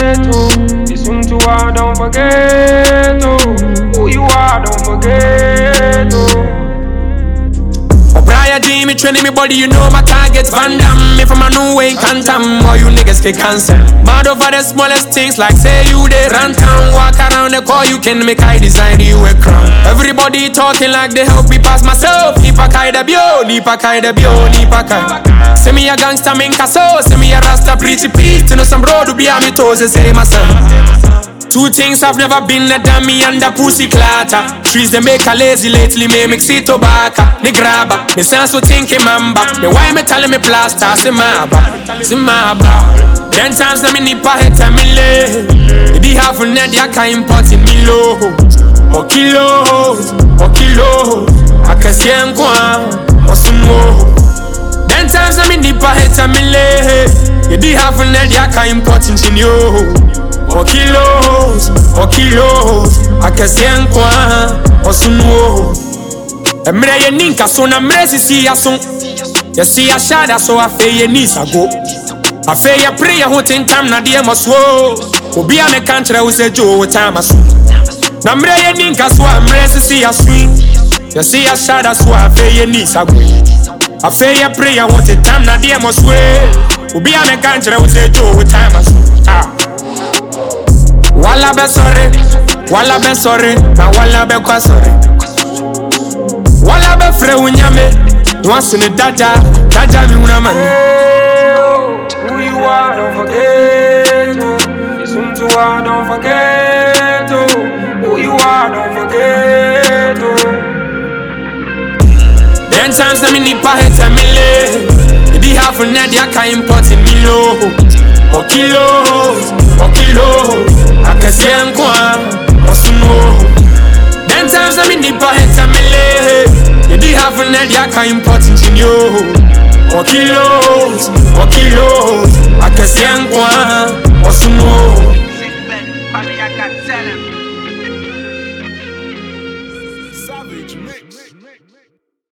Listen to her, don't forget who you are, don't forget Brian D, me training me body, you know my target Van Damme, me from a new way, Cantam all you niggas get cancel. Mad over the smallest things like say you dey run town. Walk around the car, you can make I design you a crown. Everybody talking like they help me pass myself. Nipa kai da bio, nipa kai da bio, nipa kai. Say me a gangster, me so. Say me a rasta, pretty peach. You know some road to be on me toes, they say my son. Two things I've never been, a dummy and a pussy clatter. Trees they make a lazy lately, me mix it tobacco. Me grabber, me sense so thinking mamba. Me why me telling me plaster, say maba. 10 times na me nipa heta me le. It be half a net, ya can import in me low. O kilos, I can see em kwa, o sumo. 10 times na me nipa heta me le. It be half a net, ya can import in yo. O kilos, I can see en kwa, o sunuo. Emre ye ninka so na mre si ya so. Ya si ya shada so afe ye nisa go. Afe ya pray ya hotin tam na die moswo. Obi a me kantre wo se jo time aso. Na mre ye ninka so amre si ya swing. Ya si ya shada so afe ye nisa go. Afe ya pray ya hotin tam na die moswo. Obi a me kantre wo se jo time aso. Walla be sorry, na walla be kwa sorry. Walla be fre unyame, once in the dada mi una man. Who you are, don't forget Listen to her, don't forget who you are, don't forget 10 times na me nipa heta me le. It be half a net, ya can import in me low. O kilos, I can see em kwa, o sumo. 10 times na me nipa heta me le. It be half a net, ya can import in yo. O kilos, I